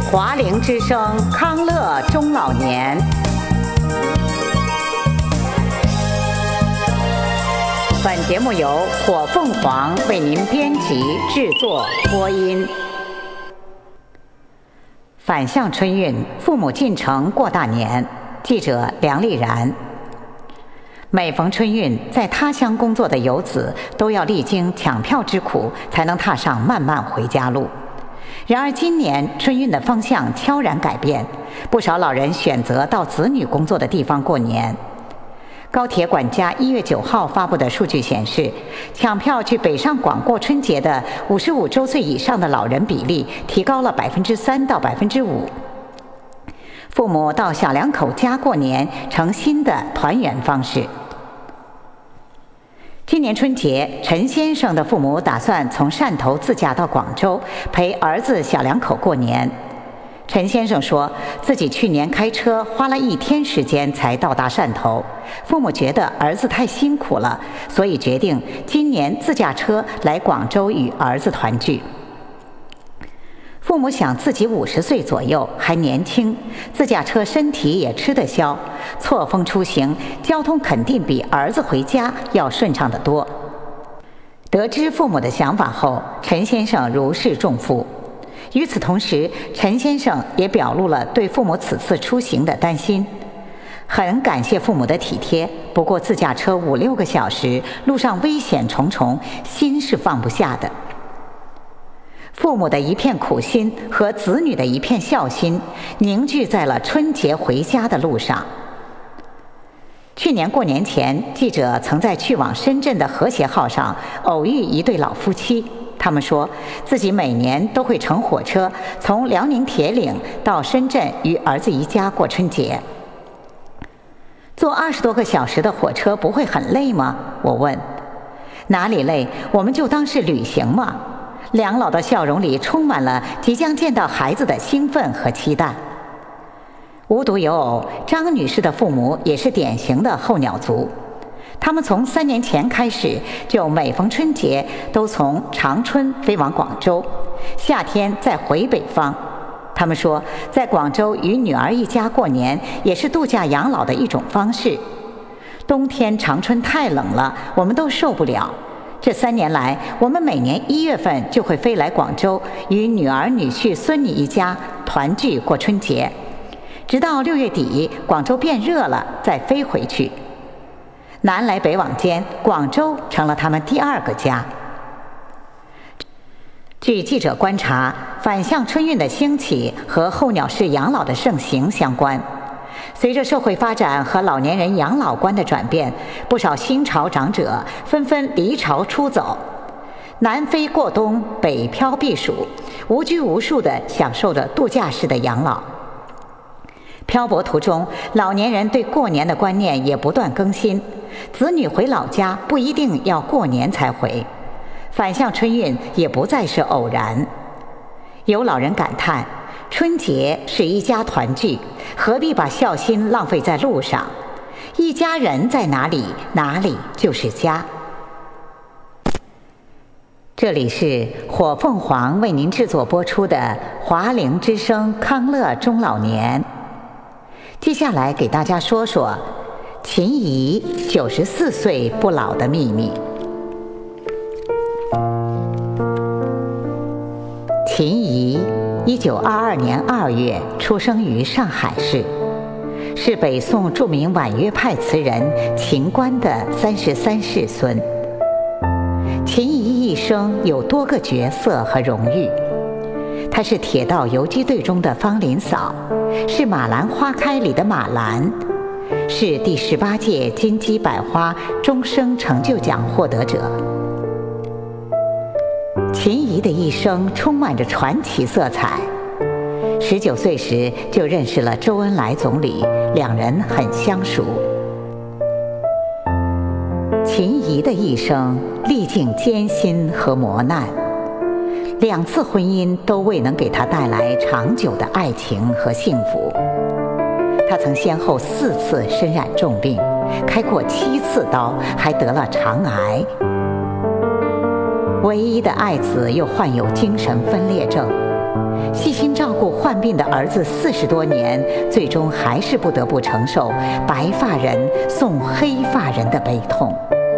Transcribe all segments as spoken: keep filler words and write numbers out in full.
华龄之声康乐中老年。本节目由火凤凰为您编辑制作播音。返乡春运，父母进城过大年。记者梁丽然。每逢春运，在他乡工作的游子都要历经抢票之苦，才能踏上漫漫回家路。然而今年春运的方向悄然改变，不少老人选择到子女工作的地方过年。高铁管家一月九号发布的数据显示，抢票去北上广过春节的五十五周岁以上的老人比例提高了百分之三到百分之五。父母到小两口家过年成新的团圆方式。今年春节，陈先生的父母打算从汕头自驾到广州，陪儿子小两口过年。陈先生说，自己去年开车花了一天时间才到达汕头，父母觉得儿子太辛苦了，所以决定今年自驾车来广州与儿子团聚。父母想自己五十岁左右还年轻，自驾车身体也吃得消，错峰出行，交通肯定比儿子回家要顺畅得多。得知父母的想法后，陈先生如释重负。与此同时，陈先生也表露了对父母此次出行的担心。很感谢父母的体贴，不过自驾车五六个小时，路上危险重重，心是放不下的。父母的一片苦心和子女的一片孝心凝聚在了春节回家的路上。去年过年前，记者曾在去往深圳的和谐号上偶遇一对老夫妻，他们说自己每年都会乘火车从辽宁铁岭到深圳与儿子一家过春节。坐二十多个小时的火车不会很累吗？我问。哪里累，我们就当是旅行嘛。两老的笑容里充满了即将见到孩子的兴奋和期待。无独有偶，张女士的父母也是典型的候鸟族，他们从三年前开始就每逢春节都从长春飞往广州，夏天再回北方。他们说，在广州与女儿一家过年也是度假养老的一种方式。冬天长春太冷了，我们都受不了。这三年来，我们每年一月份就会飞来广州，与女儿、女婿、孙女一家团聚过春节，直到六月底广州变热了再飞回去。南来北往间，广州成了他们第二个家。据记者观察，返乡春运的兴起和候鸟式养老的盛行相关。随着社会发展和老年人养老观的转变，不少新潮长者纷纷离巢出走，南飞过冬，北漂避暑，无拘无束地享受着度假式的养老。漂泊途中，老年人对过年的观念也不断更新，子女回老家不一定要过年才回，返乡春运也不再是偶然。有老人感叹，春节是一家团聚，何必把孝心浪费在路上？一家人在哪里，哪里就是家。这里是火凤凰为您制作播出的华龄之声康乐中老年。接下来给大家说说秦怡九十四岁不老的秘密。秦怡一九二二年二月出生于上海市，是北宋著名婉约派词人秦观的三十三世孙。秦怡一生有多个角色和荣誉，她是铁道游击队中的方林嫂，是马兰花开里的马兰，是第十八届金鸡百花终生成就奖获得者。秦怡的一生充满着传奇色彩。十九岁时就认识了周恩来总理，两人很相熟。秦怡的一生历尽艰辛和磨难，两次婚姻都未能给她带来长久的爱情和幸福。她曾先后四次身染重病，开过七次刀，还得了肠癌。唯一的爱子又患有精神分裂症， 细心照顾患病的儿子四十多年，最终还是不得不承受白发人送黑发人的悲痛。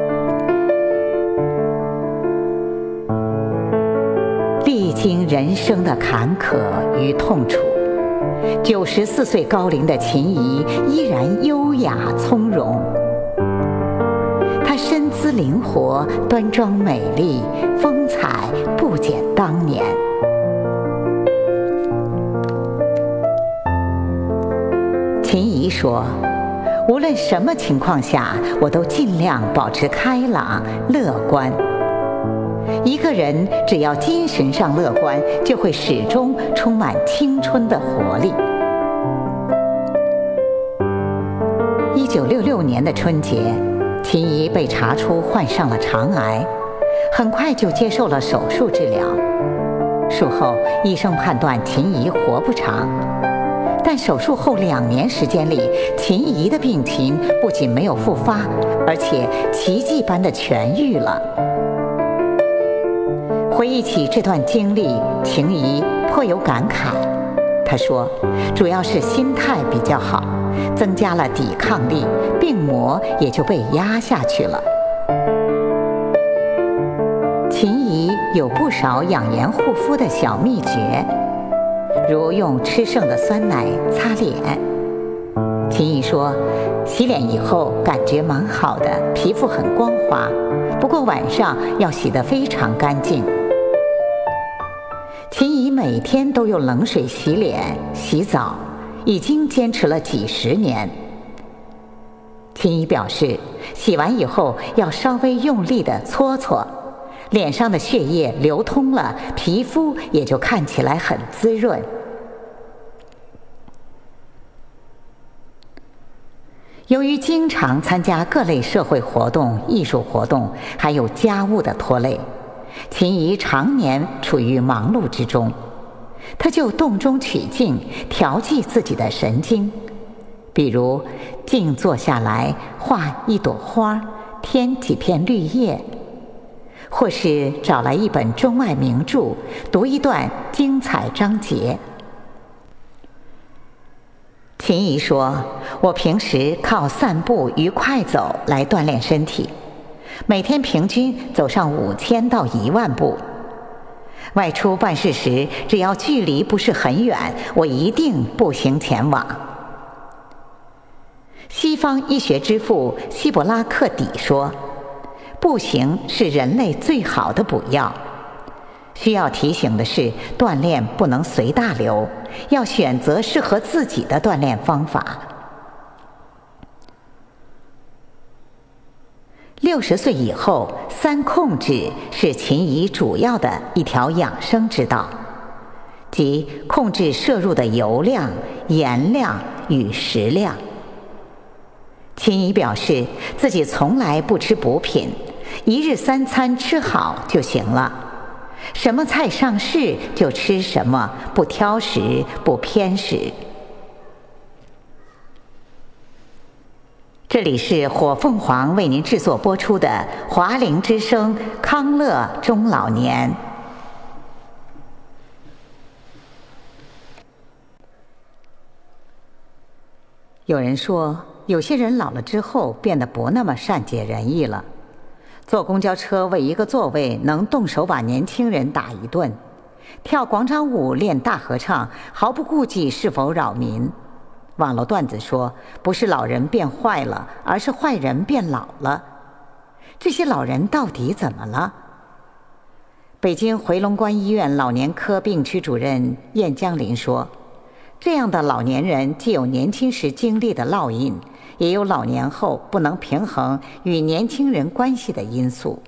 历经人生的坎坷与痛楚，九十四岁高龄的秦怡依然优雅从容。她身姿灵活，端庄美丽，风采不减当年。秦怡说：“无论什么情况下，我都尽量保持开朗、乐观。一个人只要精神上乐观，就会始终充满青春的活力。”一九六六年的春节，秦怡被查出患上了肠癌，很快就接受了手术治疗。术后，医生判断秦怡活不长。但手术后两年时间里，秦怡的病情不仅没有复发，而且奇迹般的痊愈了。回忆起这段经历，秦怡颇有感慨。她说，主要是心态比较好，增加了抵抗力，病魔也就被压下去了。秦怡有不少养颜护肤的小秘诀，如用吃剩的酸奶擦脸。秦怡说，洗脸以后感觉蛮好的，皮肤很光滑，不过晚上要洗得非常干净。秦怡每天都用冷水洗脸、洗澡，已经坚持了几十年。秦怡表示，洗完以后要稍微用力地搓搓，脸上的血液流通了，皮肤也就看起来很滋润。由于经常参加各类社会活动、艺术活动，还有家务的拖累，秦怡常年处于忙碌之中。她就动中取静，调剂自己的神经，比如静坐下来画一朵花，添几片绿叶，或是找来一本中外名著，读一段精彩章节。秦怡说，我平时靠散步与快走来锻炼身体，每天平均走上五千到一万步。外出办事时，只要距离不是很远，我一定步行前往。西方医学之父希伯拉克底说，步行是人类最好的补药。需要提醒的是，锻炼不能随大流，要选择适合自己的锻炼方法。六十岁以后，三控制是秦怡主要的一条养生之道，即控制摄入的油量、盐量与食量。秦怡表示，自己从来不吃补品，一日三餐吃好就行了。什么菜上市就吃什么，不挑食，不偏食。这里是火凤凰为您制作播出的华灵之声康乐中老年。有人说，有些人老了之后变得不那么善解人意了。坐公交车为一个座位能动手把年轻人打一顿，跳广场舞练大合唱，毫不顾忌是否扰民。网络段子说，不是老人变坏了，而是坏人变老了。这些老人到底怎么了？北京回龙观医院老年科病区主任晏江林说，这样的老年人既有年轻时经历的烙印，也有老年后不能平衡与年轻人关系的因素。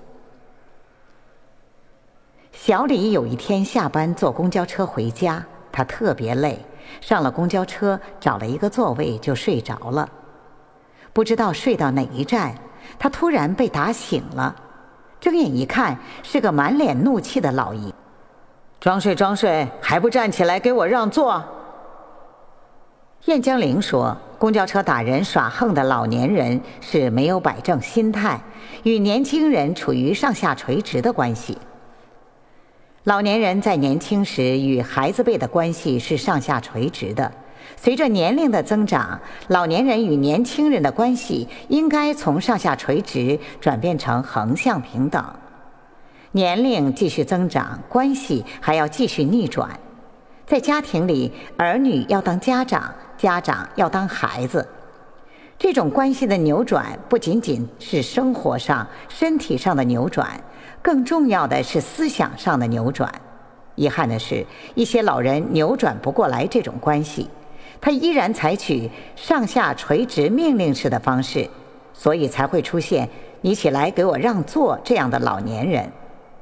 小李有一天下班坐公交车回家，他特别累，上了公交车找了一个座位就睡着了。不知道睡到哪一站，他突然被打醒了，睁眼一看，是个满脸怒气的老姨。装睡装睡，还不站起来给我让座！晏江玲说，公交车打人耍横的老年人是没有摆正心态，与年轻人处于上下垂直的关系。 老年人在年轻时与孩子辈的关系是上下垂直的，随着年龄的增长，老年人与年轻人的关系应该从上下垂直转变成横向平等。年龄继续增长，关系还要继续逆转。在家庭里，儿女要当家长，家长要当孩子。这种关系的扭转不仅仅是生活上、身体上的扭转，更重要的是思想上的扭转。遗憾的是，一些老人扭转不过来这种关系，他依然采取上下垂直命令式的方式，所以才会出现“你起来给我让座”这样的老年人。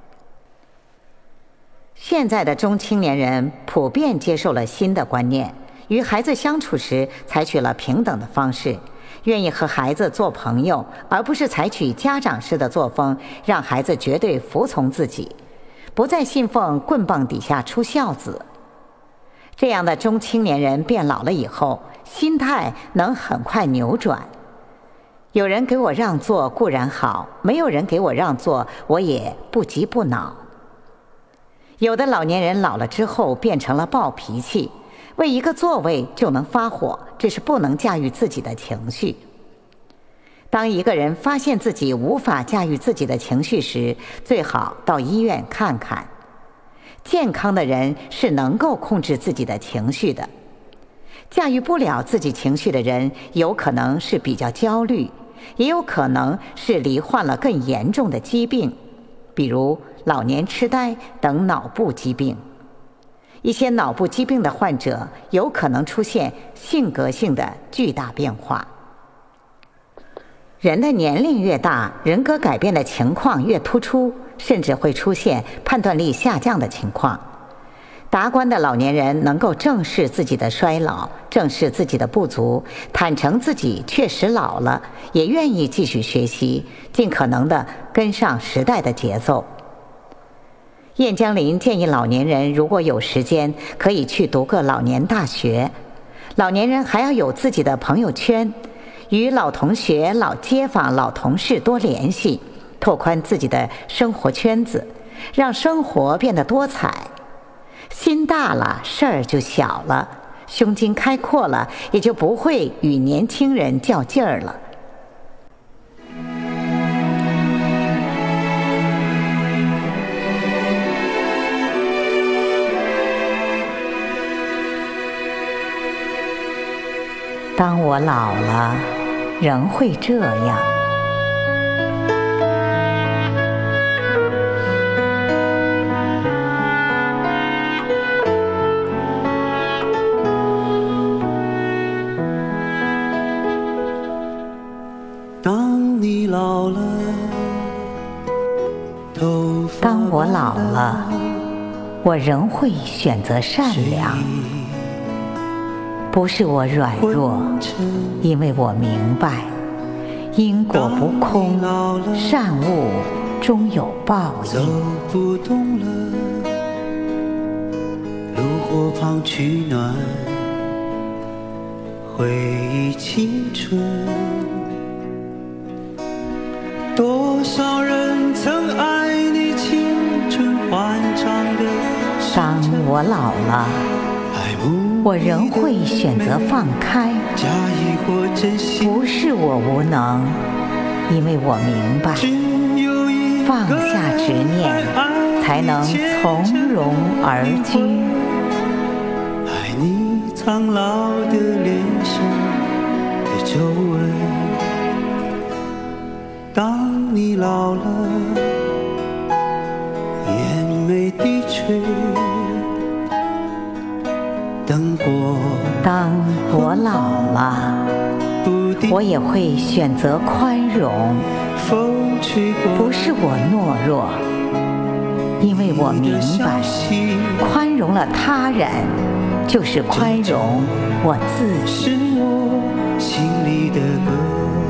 现在的中青年人普遍接受了新的观念，与孩子相处时采取了平等的方式，愿意和孩子做朋友，而不是采取家长式的作风，让孩子绝对服从自己，不再信奉棍棒底下出孝子。这样的中青年人变老了以后，心态能很快扭转。有人给我让座固然好，没有人给我让座，我也不急不恼。有的老年人老了之后变成了暴脾气，为一个座位就能发火，这是不能驾驭自己的情绪。当一个人发现自己无法驾驭自己的情绪时，最好到医院看看。健康的人是能够控制自己的情绪的，驾驭不了自己情绪的人，有可能是比较焦虑，也有可能是罹患了更严重的疾病，比如老年痴呆等脑部疾病。一些脑部疾病的患者有可能出现性格性的巨大变化。人的年龄越大，人格改变的情况越突出，甚至会出现判断力下降的情况。达观的老年人能够正视自己的衰老，正视自己的不足，坦诚自己确实老了，也愿意继续学习，尽可能地跟上时代的节奏。燕江林建议老年人如果有时间，可以去读个老年大学。老年人还要有自己的朋友圈，与老同学、老街坊、老同事多联系，拓宽自己的生活圈子，让生活变得多彩。心大了，事儿就小了；胸襟开阔了，也就不会与年轻人较劲儿了。当我老了，仍会这样。 当你老了，头发当我老了，我仍会选择善良。不是我软弱，因为我明白因果不空，善恶终有报走应。 不动了，炉火旁取暖，回忆青春。多少人曾爱你青春欢畅的时当辰， 我老了， 爱慕我仍会选择放开。 假意或真心， 不是我无能，因为我明白只有一个放下执念，才能从容而居。 爱你苍老的脸上的皱纹。当你老了，眼眉低垂，灯火当我老了， 不定， 我也会选择宽容。 风吹过， 不是我懦弱，因为我明白宽容了他人，就是宽容我自己。 是我心里的歌。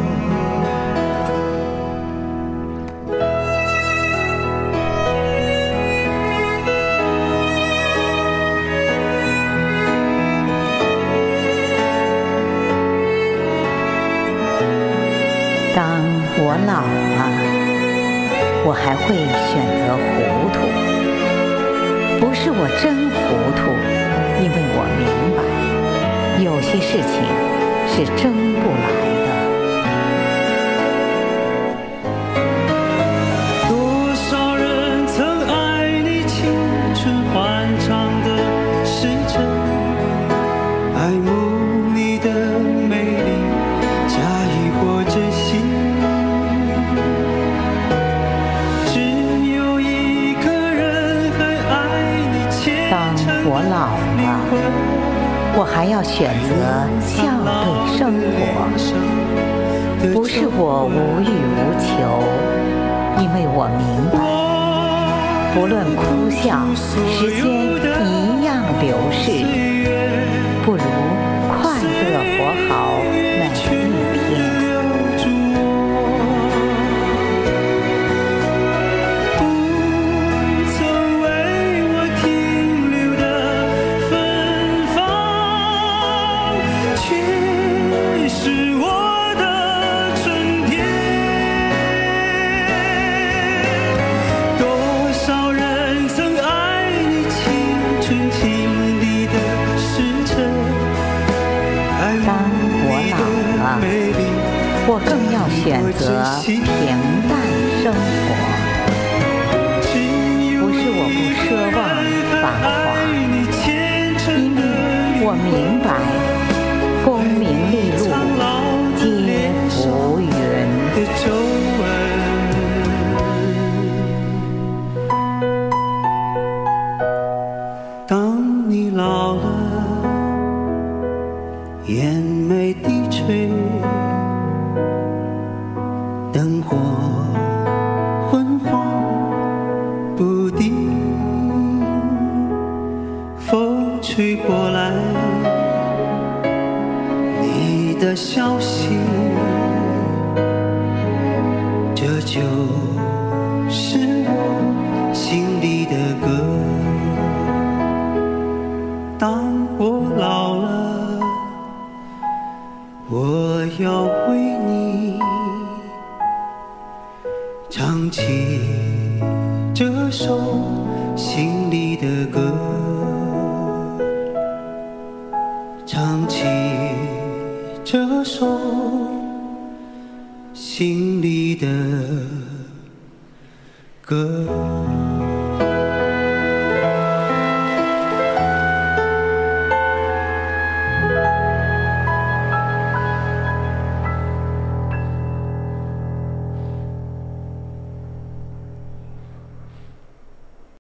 当我老了，我还会选择糊涂。 不是我真糊涂，因为我明白，有些事情是争不来的。 多少人曾爱你青春欢畅的时辰，爱慕你的美丽，假意或真心。只有一个人很爱你虔诚的灵魂。 当我老了，我还要选择笑对生活，不是我无欲无求，因为我明白，不论哭笑，时间一样流逝，不如快乐活好每一天。我更要选择平淡生活，不是我不奢望繁华，因为我明白，功名利禄皆浮云。 当你老了，眼眉低垂，灯火昏黄不定，风吹过来，你的消息，这就是我心里的歌。当我老了，我要为你唱起这首心里的歌，唱起这首心里的歌。